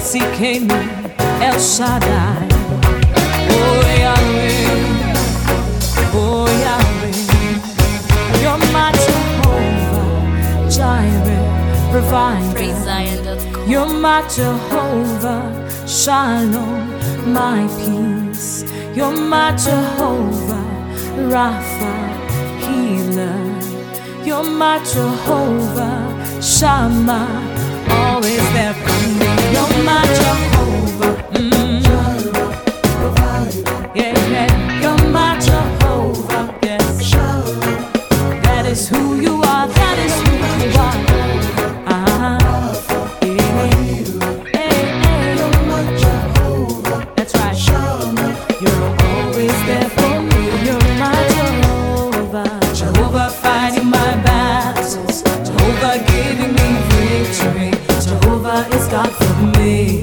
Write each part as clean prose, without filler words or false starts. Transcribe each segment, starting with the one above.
Sikenu, El Shaddai. Oh Yahweh, oh Yahweh, you're my Jehovah Jireh, provider. You're my Jehovah Shalom, my peace. You're my Jehovah Rapha, healer. You're my Jehovah Shammah, always there for me. You're my Jehovah, yeah, yeah. You're my Jehovah, yes. That is who you are, that is who you are. That's right. You're always there for me. You're my Jehovah, Jehovah fighting my battles, Jehovah giving me victory. Jehovah is God for me.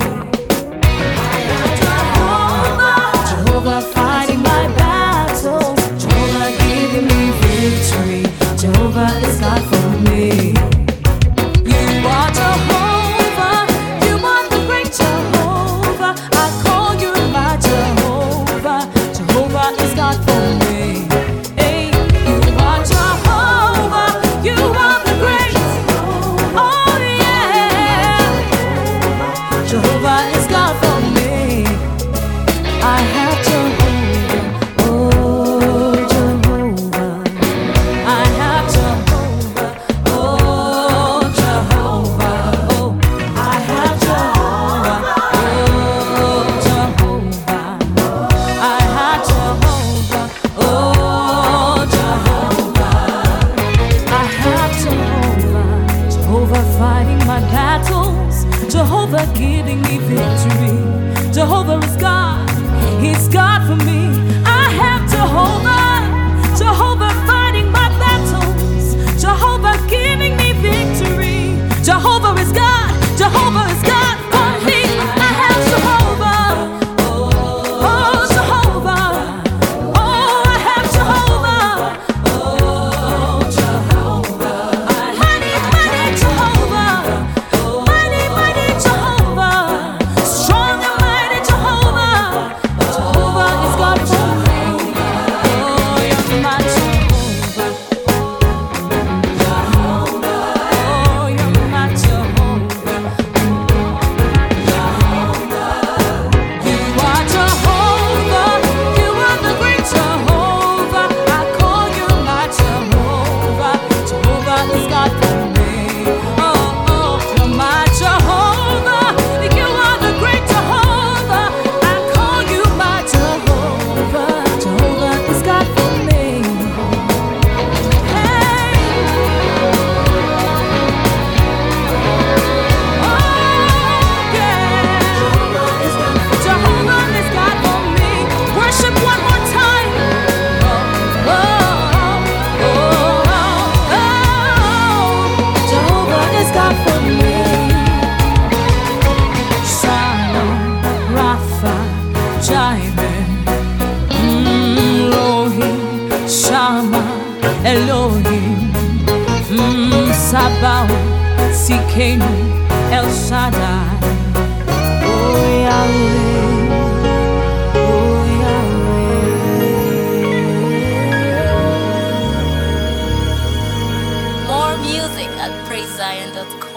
Jehovah fighting my battles, Jehovah giving me victory. Jehovah is God for me. You are Jehovah, you are the great Jehovah. I call you my Jehovah. Jehovah is God for me. Hey, you are Jehovah, you are the great. Oh yeah, Jehovah is God for me. I have Jehovah, oh Jehovah. I have Jehovah, oh Jehovah. Oh, I have Jehovah, oh Jehovah. I have Jehovah, oh Jehovah. I have Jehovah, Jehovah fighting my battles, Jehovah giving me victory. Jehovah is God, He's God for me. I have Jehovah, Jehovah fighting my battles, Jehovah giving me victory. Jehovah is God, Jehovah is God for me. I have Jehovah, oh Jehovah, oh I have Jehovah, oh Jehovah. Mighty, mighty Jehovah, mighty, mighty Jehovah, strong and mighty Jehovah. Jehovah is God for me. Oh, you're my Jehovah. Oh, you're my Jehovah. You are Jehovah, you are the great Jehovah. I call you my Jehovah. Jehovah is God for me. Oh, oh, you're my Jehovah, you are the great Jehovah. I call you my Jehovah. Jehovah is God for me. Hey, oh yeah, Jehovah is God for me. Worship one more time. Oh, oh, oh, oh. Jehovah is God for me. Shalom, Rapha, Jireh, Elohim, Shammah, Elohim, Sabaoth, Sikenu, El Shaddai. Oh Yahweh, oh Yahweh. More music at PraiseZion.com.